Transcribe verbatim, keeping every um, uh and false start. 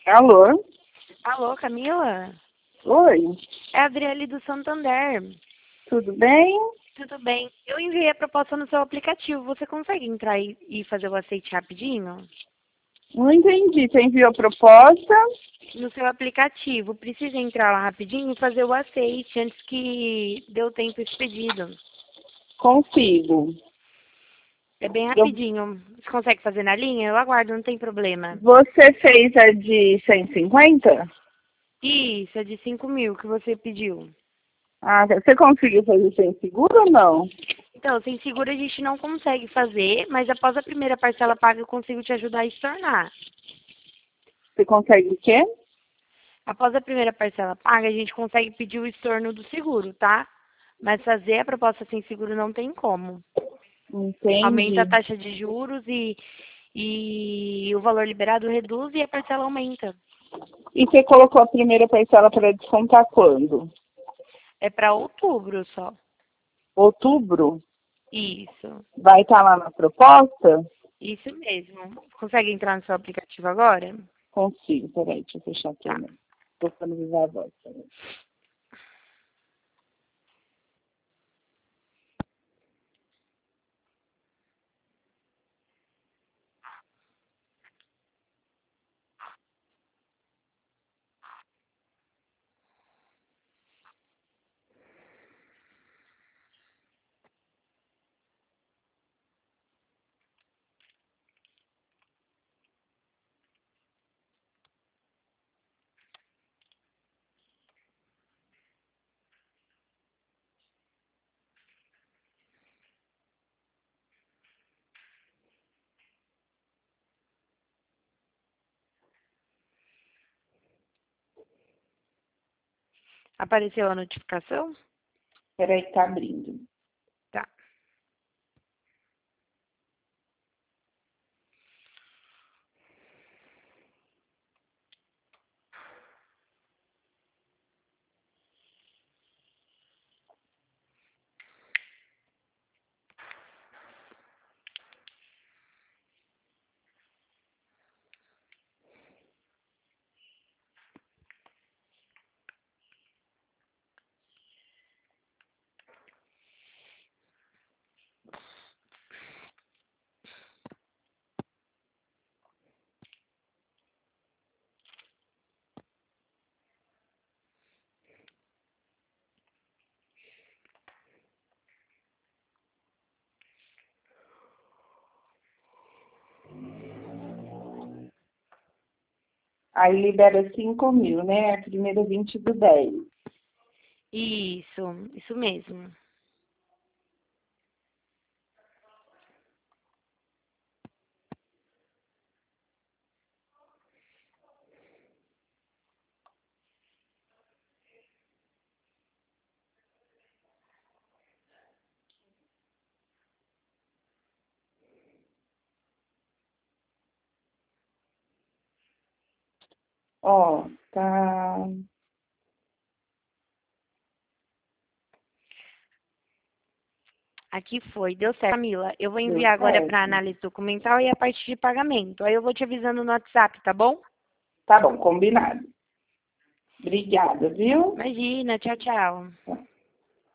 Alô? Alô, Camila? Oi, É a Adriele do Santander. tudo bem? Tudo bem? Eu enviei a proposta no seu aplicativo. Você consegue entrar e e fazer o aceite rapidinho? Não entendi. Você enviou a proposta? No seu aplicativo. Precisa entrar lá rapidinho e fazer o aceite antes que dê o tempo expedido. Consigo. É bem Eu- rapidinho. Você consegue fazer na linha? Eu aguardo, não tem problema. Você fez a de cento e cinquenta? Isso, é de cinco mil que você pediu. Ah, você conseguiu fazer sem seguro ou não? Então, sem seguro a gente não consegue fazer, mas após a primeira parcela paga eu consigo te ajudar a estornar. Você consegue o quê? Após a primeira parcela paga, a gente consegue pedir o estorno do seguro, tá? Mas fazer a proposta sem seguro não tem como. Aumenta a Entendi. taxa de juros e, e o valor liberado reduz e a parcela aumenta. E você colocou a primeira parcela para descontar quando? É para outubro só. Outubro? Isso. Vai estar lá na proposta? Isso mesmo. Consegue entrar no seu aplicativo agora? Consigo. Peraí, deixa eu fechar aqui. Tá. Estou falando viva a voz. Peraí. Apareceu a notificação? Peraí que tá abrindo. Tá. Aí libera cinco mil, né? A primeira vinte do dez. Isso, isso mesmo. Ó, tá. Aqui foi, deu certo. Camila, eu vou Deu enviar agora para certo. análise documental e a parte de pagamento. Aí eu vou te avisando no WhatsApp, tá bom? Tá bom, combinado. Obrigada, viu? Imagina, tchau, tchau.